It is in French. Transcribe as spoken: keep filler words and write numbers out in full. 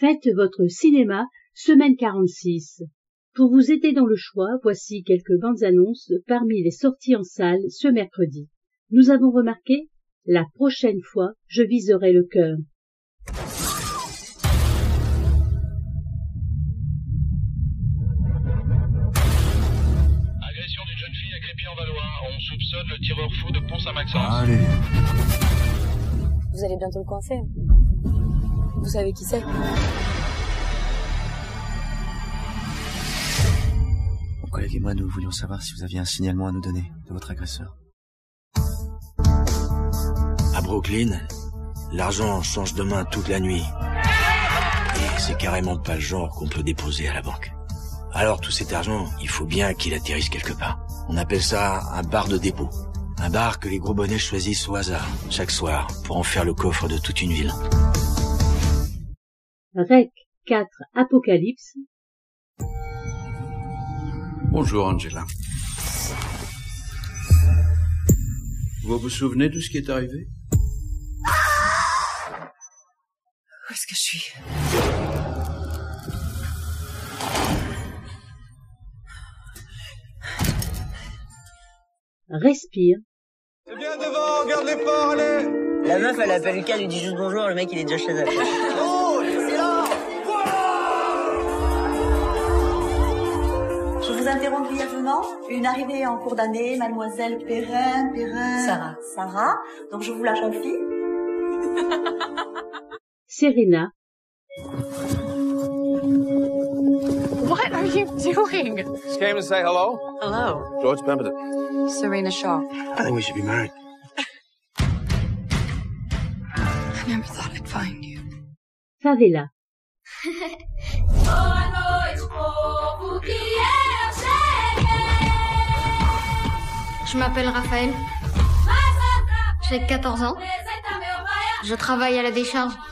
Faites votre cinéma, semaine quarante-six. Pour vous aider dans le choix, voici quelques bandes annonces parmi les sorties en salle ce mercredi. Nous avons remarqué, la prochaine fois, je viserai le cœur. Agression d'une jeune fille à Crépy-en-Valois. On soupçonne le tireur fou de Pont-Saint-Maxence. Allez. Vous allez bientôt le coincer. Vous savez qui c'est? Mon collègue et moi, nous voulions savoir si vous aviez un signalement à nous donner de votre agresseur. À Brooklyn, l'argent change de main toute la nuit. Et c'est carrément pas le genre qu'on peut déposer à la banque. Alors tout cet argent, il faut bien qu'il atterrisse quelque part. On appelle ça un bar de dépôt. Un bar que les gros bonnets choisissent au hasard, chaque soir, pour en faire le coffre de toute une ville. Rec quatre Apocalypse. Bonjour Angela. Vous vous souvenez de ce qui est arrivé? Où est-ce que je suis? Respire. C'est bien devant, regarde les ports, allez. La meuf, elle appelle Lucas, lui dit juste bonjour, le mec, il est déjà chez elle. Oh, c'est là. Je vous interromps brièvement. Une arrivée en cours d'année, mademoiselle Perrin, Perrin... Sarah. Sarah. Donc je vous la confie. Serena. What are you doing? Just came to say hello. Hello. George Pemberton. Serena Shaw. I think we should be married. I never thought I'd find you. Favela. Je m'appelle Raphaël. J'ai quatorze ans. Je travaille à la décharge.